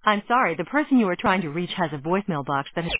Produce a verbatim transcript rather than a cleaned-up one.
I'm sorry, the person you are trying to reach has a voicemail box that has